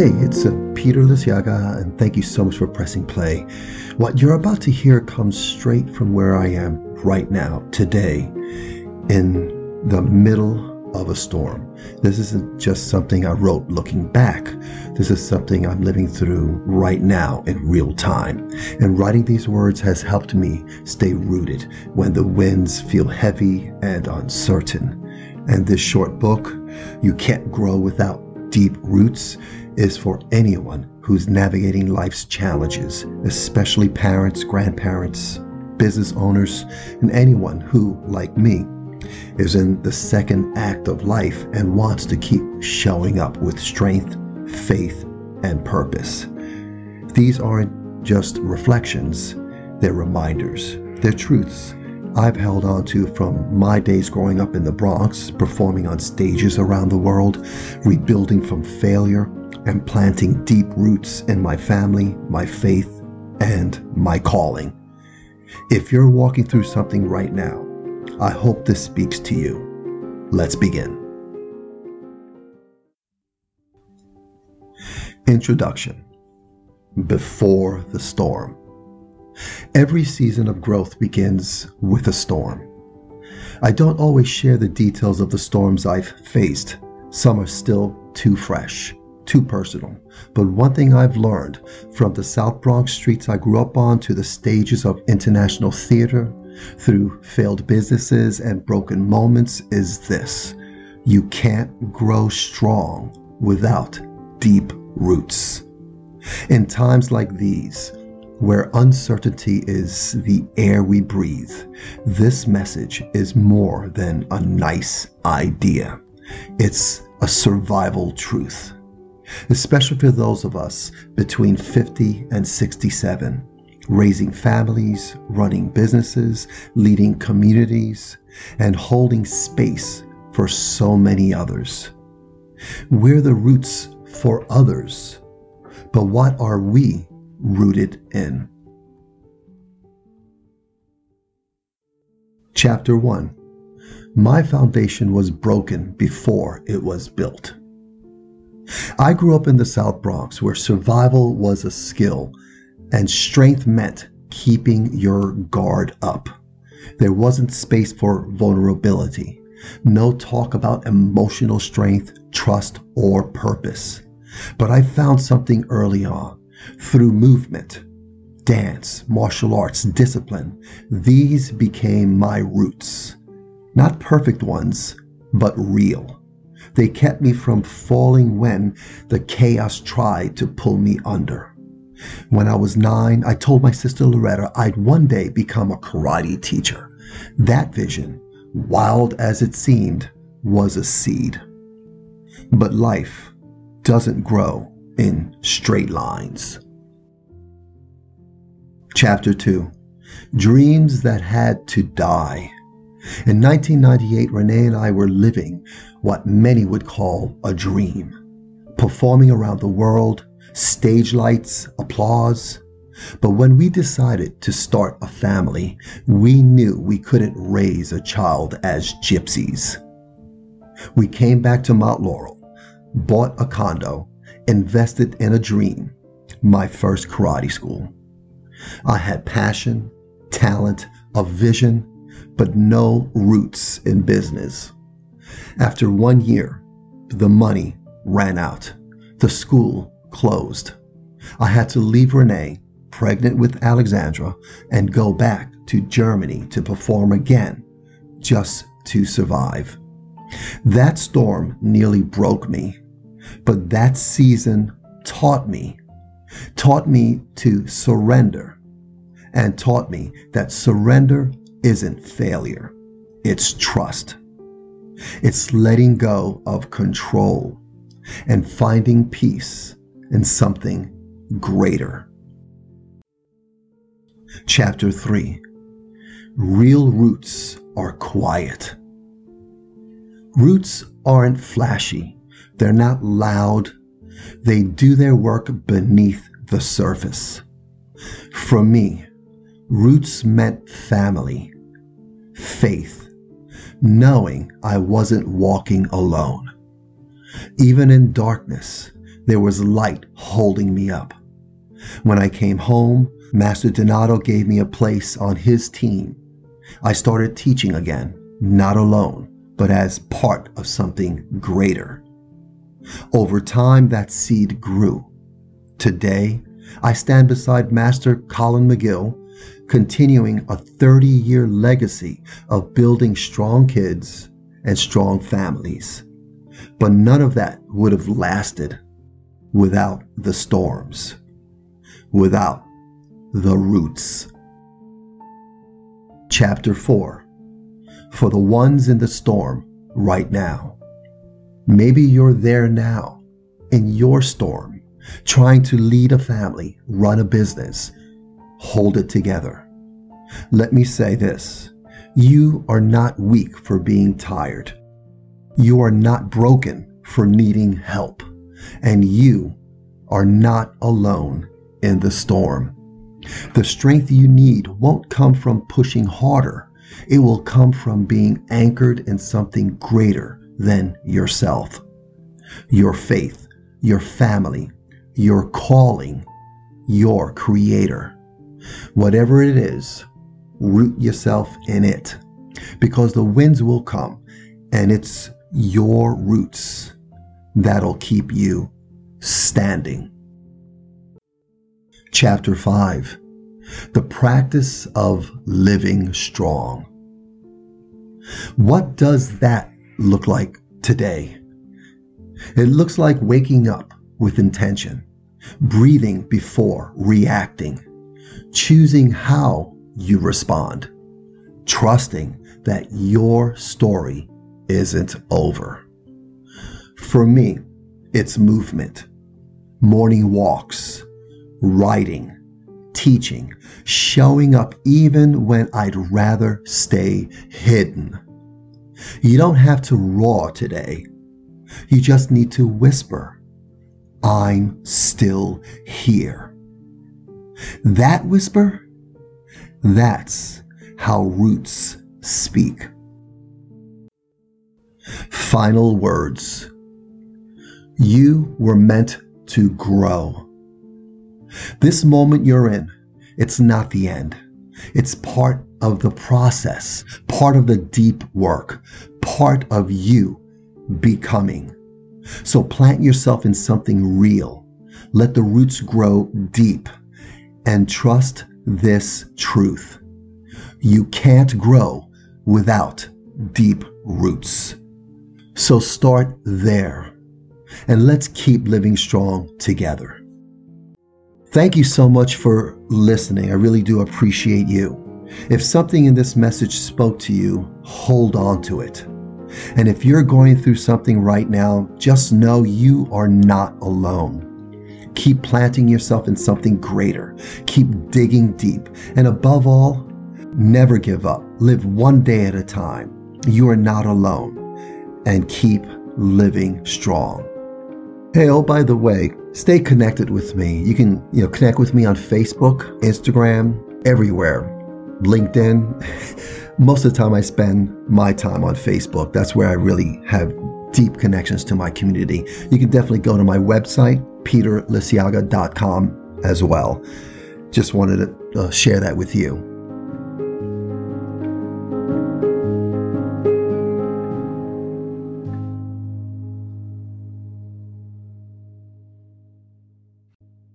Hey, it's Peter Lisiaga, and thank you so much for pressing play. What you're about to hear comes straight from where I am right now, today, in the middle of a storm. This isn't just something I wrote looking back. This is something I'm living through right now in real time. And writing these words has helped me stay rooted when the winds feel heavy and uncertain. And this short book, You Can't Grow Without Deep Roots, is for anyone who's navigating life's challenges, especially parents, grandparents, business owners, and anyone who, like me, is in the second act of life and wants to keep showing up with strength, faith, and purpose. These aren't just reflections, they're reminders, they're truths I've held on to from my days growing up in the Bronx, performing on stages around the world, rebuilding from failure, and planting deep roots in my family, my faith, and my calling. If you're walking through something right now, I hope this speaks to you. Let's begin. Introduction. Before the storm. Every season of growth begins with a storm. I don't always share the details of the storms I've faced. Some are still too fresh, too personal. But one thing I've learned from the South Bronx streets I grew up on to the stages of international theater, through failed businesses and broken moments, is this: you can't grow strong without deep roots. In times like these, where uncertainty is the air we breathe, this message is more than a nice idea. It's a survival truth, especially for those of us between 50 and 67, raising families, running businesses, leading communities, and holding space for so many others. We're the roots for others, but what are we rooted in? Chapter 1. My foundation was broken before it was built. I grew up in the South Bronx, where survival was a skill and strength meant keeping your guard up. There wasn't space for vulnerability, no talk about emotional strength, trust, or purpose. But I found something early on. Through movement, dance, martial arts, discipline, these became my roots. Not perfect ones, but real. They kept me from falling when the chaos tried to pull me under. When I was 9, I told my sister Loretta I'd one day become a karate teacher. That vision, wild as it seemed, was a seed. But life doesn't grow in straight lines. Chapter 2. Dreams that had to die. In 1998, Renee and I were living what many would call a dream. Performing around the world, stage lights, applause. But when we decided to start a family, we knew we couldn't raise a child as gypsies. We came back to Mount Laurel, bought a condo, invested in a dream, my first karate school. I had passion, talent, a vision, but no roots in business. After 1 year, the money ran out. The school closed. I had to leave Renee, pregnant with Alexandra, and go back to Germany to perform again, just to survive. That storm nearly broke me. But that season taught me to surrender, and taught me that surrender isn't failure, it's trust. It's letting go of control and finding peace in something greater. Chapter 3. Real roots are quiet. Roots aren't flashy. They're not loud. They do their work beneath the surface. For me, roots meant family, faith, knowing I wasn't walking alone. Even in darkness, There was light holding me up. When I came home, Master Donato gave me a place on his team. I started teaching again, not alone, but as part of something greater. Over time, that seed grew. Today, I stand beside Master Colin McGill, continuing a 30-year legacy of building strong kids and strong families. But none of that would have lasted without the storms, without the roots. Chapter 4. For the ones in the storm right now. Maybe you're there now, in your storm, trying to lead a family, run a business, hold it together. Let me say this. You are not weak for being tired. You are not broken for needing help. And you are not alone in the storm. The strength you need won't come from pushing harder. It will come from being anchored in something greater than yourself. Your faith, your family, your calling, your creator. Whatever it is, root yourself in it, because the winds will come, and it's your roots that'll keep you standing. Chapter 5. The practice of living strong. What does that look like today? It looks like waking up with intention, breathing before reacting, choosing how you respond, trusting that your story isn't over. For me, it's movement, morning walks, writing, teaching, showing up even when I'd rather stay hidden. You don't have to roar today. You just need to whisper, I'm still here. That whisper, that's how roots speak. Final words. You were meant to grow. This moment you're in, it's not the end. It's part of the process, part of the deep work, part of you becoming. So plant yourself in something real. Let the roots grow deep and trust this truth. You can't grow without deep roots. So start there, and let's keep living strong together. Thank you so much for listening. I really do appreciate you. If something in this message spoke to you, hold on to it. And if you're going through something right now, just know you are not alone. Keep planting yourself in something greater. Keep digging deep. And above all, never give up. Live one day at a time. You are not alone. And keep living strong. Hey, oh, by the way, stay connected with me. You can, connect with me on Facebook, Instagram, everywhere. LinkedIn. Most of the time I spend my time on Facebook. That's where I really have deep connections to my community. You can definitely go to my website, peterlisiaga.com as well. Just wanted to share that with you.